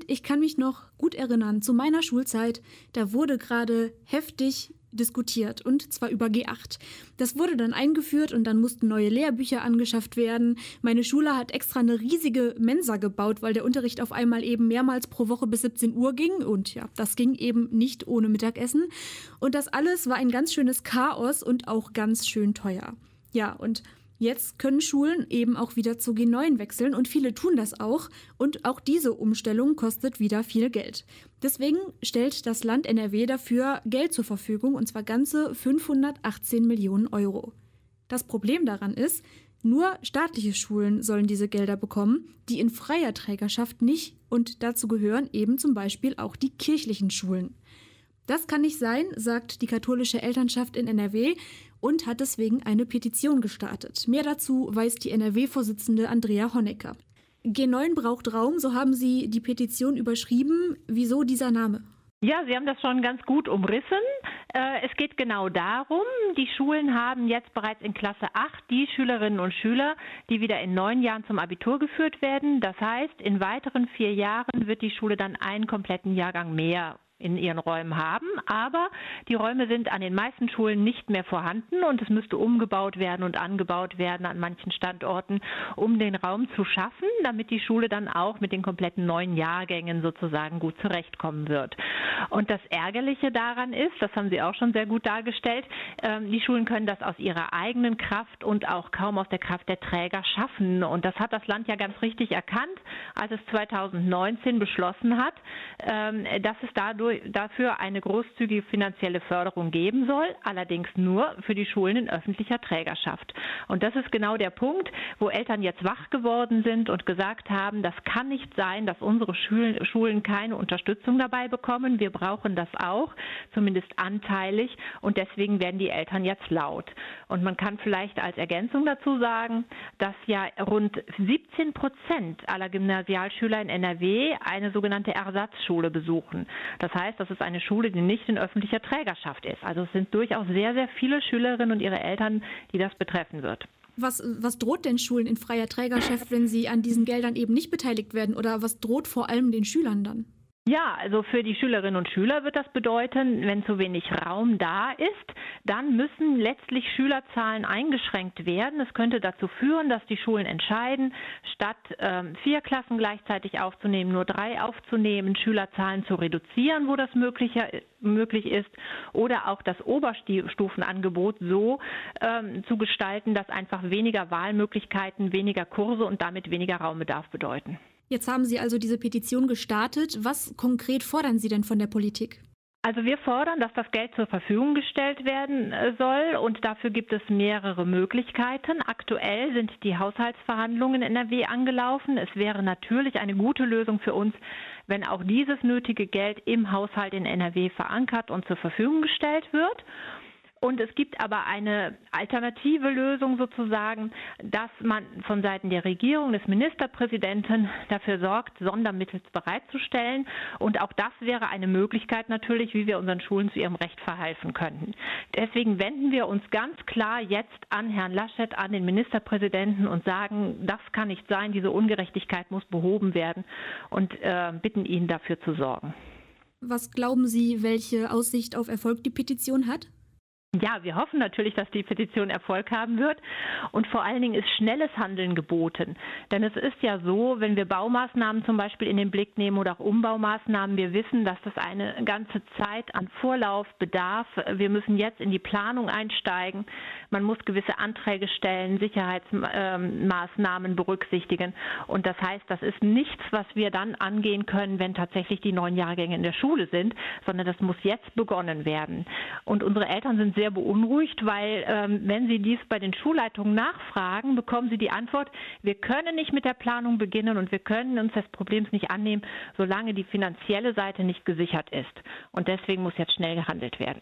ich kann mich noch gut erinnern, zu meiner Schulzeit, da wurde gerade heftig diskutiert und zwar über G8. Das wurde dann eingeführt und dann mussten neue Lehrbücher angeschafft werden. Meine Schule hat extra eine riesige Mensa gebaut, weil der Unterricht auf einmal eben mehrmals pro Woche bis 17 Uhr ging und ja, das ging eben nicht ohne Mittagessen. Und das alles war ein ganz schönes Chaos und auch ganz schön teuer. Ja, und jetzt können Schulen eben auch wieder zu G9 wechseln und viele tun das auch. Und auch diese Umstellung kostet wieder viel Geld. Deswegen stellt das Land NRW dafür Geld zur Verfügung, und zwar ganze 518 Millionen Euro. Das Problem daran ist, nur staatliche Schulen sollen diese Gelder bekommen, die in freier Trägerschaft nicht. Und dazu gehören eben zum Beispiel auch die kirchlichen Schulen. Das kann nicht sein, sagt die katholische Elternschaft in NRW und hat deswegen eine Petition gestartet. Mehr dazu weiß die NRW-Vorsitzende Andrea Honecker. G9 braucht Raum, so haben sie die Petition überschrieben. Wieso dieser Name? Ja, Sie haben das schon ganz gut umrissen. Es geht genau darum, die Schulen haben jetzt bereits in Klasse 8 die Schülerinnen und Schüler, die wieder in 9 Jahren zum Abitur geführt werden. Das heißt, in weiteren 4 Jahren wird die Schule dann einen kompletten Jahrgang mehr in ihren Räumen haben, aber die Räume sind an den meisten Schulen nicht mehr vorhanden und es müsste umgebaut werden und angebaut werden an manchen Standorten, um den Raum zu schaffen, damit die Schule dann auch mit den kompletten neuen Jahrgängen sozusagen gut zurechtkommen wird. Und das Ärgerliche daran ist, das haben Sie auch schon sehr gut dargestellt, die Schulen können das aus ihrer eigenen Kraft und auch kaum aus der Kraft der Träger schaffen. Und das hat das Land ja ganz richtig erkannt, als es 2019 beschlossen hat, dass es dafür eine großzügige finanzielle Förderung geben soll, allerdings nur für die Schulen in öffentlicher Trägerschaft. Und das ist genau der Punkt, wo Eltern jetzt wach geworden sind und gesagt haben, das kann nicht sein, dass unsere Schulen keine Unterstützung dabei bekommen. Wir brauchen das auch, zumindest anteilig, und deswegen werden die Eltern jetzt laut. Und man kann vielleicht als Ergänzung dazu sagen, dass ja rund 17% aller Gymnasialschüler in NRW eine sogenannte Ersatzschule besuchen. Das heißt, das ist eine Schule, die nicht in öffentlicher Trägerschaft ist. Also es sind durchaus sehr, sehr viele Schülerinnen und ihre Eltern, die das betreffen wird. Was droht denn Schulen in freier Trägerschaft, wenn sie an diesen Geldern eben nicht beteiligt werden? Oder was droht vor allem den Schülern dann? Ja, also für die Schülerinnen und Schüler wird das bedeuten, wenn zu wenig Raum da ist, dann müssen letztlich Schülerzahlen eingeschränkt werden. Es könnte dazu führen, dass die Schulen entscheiden, statt 4 Klassen gleichzeitig aufzunehmen, nur 3 aufzunehmen, Schülerzahlen zu reduzieren, wo das möglich ist, oder auch das Oberstufenangebot so zu gestalten, dass einfach weniger Wahlmöglichkeiten, weniger Kurse und damit weniger Raumbedarf bedeuten. Jetzt haben Sie also diese Petition gestartet. Was konkret fordern Sie denn von der Politik? Also wir fordern, dass das Geld zur Verfügung gestellt werden soll und dafür gibt es mehrere Möglichkeiten. Aktuell sind die Haushaltsverhandlungen in NRW angelaufen. Es wäre natürlich eine gute Lösung für uns, wenn auch dieses nötige Geld im Haushalt in NRW verankert und zur Verfügung gestellt wird. Und es gibt aber eine alternative Lösung sozusagen, dass man von Seiten der Regierung, des Ministerpräsidenten dafür sorgt, Sondermittel bereitzustellen. Und auch das wäre eine Möglichkeit natürlich, wie wir unseren Schulen zu ihrem Recht verhelfen könnten. Deswegen wenden wir uns ganz klar jetzt an Herrn Laschet, an den Ministerpräsidenten und sagen, das kann nicht sein, diese Ungerechtigkeit muss behoben werden und bitten ihn dafür zu sorgen. Was glauben Sie, welche Aussicht auf Erfolg die Petition hat? Ja, wir hoffen natürlich, dass die Petition Erfolg haben wird und vor allen Dingen ist schnelles Handeln geboten. Denn es ist ja so, wenn wir Baumaßnahmen zum Beispiel in den Blick nehmen oder auch Umbaumaßnahmen, wir wissen, dass das eine ganze Zeit an Vorlauf bedarf. Wir müssen jetzt in die Planung einsteigen. Man muss gewisse Anträge stellen, Sicherheitsmaßnahmen berücksichtigen. Und das heißt, das ist nichts, was wir dann angehen können, wenn tatsächlich die 9 Jahrgänge in der Schule sind, sondern das muss jetzt begonnen werden. Und unsere Eltern sind sehr beunruhigt, weil wenn Sie dies bei den Schulleitungen nachfragen, bekommen Sie die Antwort, wir können nicht mit der Planung beginnen und wir können uns des Problems nicht annehmen, solange die finanzielle Seite nicht gesichert ist. Und deswegen muss jetzt schnell gehandelt werden.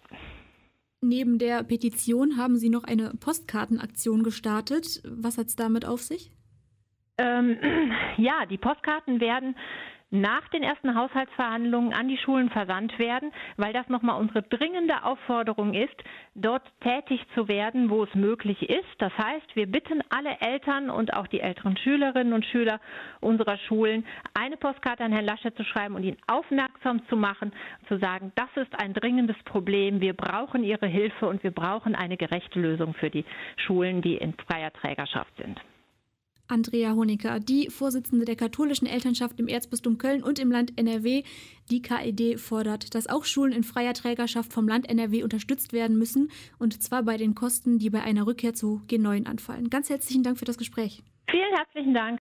Neben der Petition haben Sie noch eine Postkartenaktion gestartet. Was hat es damit auf sich? Ja, die Postkarten werden nach den ersten Haushaltsverhandlungen an die Schulen versandt werden, weil das nochmal unsere dringende Aufforderung ist, dort tätig zu werden, wo es möglich ist. Das heißt, wir bitten alle Eltern und auch die älteren Schülerinnen und Schüler unserer Schulen, eine Postkarte an Herrn Laschet zu schreiben und ihn aufmerksam zu machen, zu sagen, das ist ein dringendes Problem, wir brauchen Ihre Hilfe und wir brauchen eine gerechte Lösung für die Schulen, die in freier Trägerschaft sind. Andrea Honecker, die Vorsitzende der katholischen Elternschaft im Erzbistum Köln und im Land NRW. Die KED fordert, dass auch Schulen in freier Trägerschaft vom Land NRW unterstützt werden müssen, und zwar bei den Kosten, die bei einer Rückkehr zu G9 anfallen. Ganz herzlichen Dank für das Gespräch. Vielen herzlichen Dank.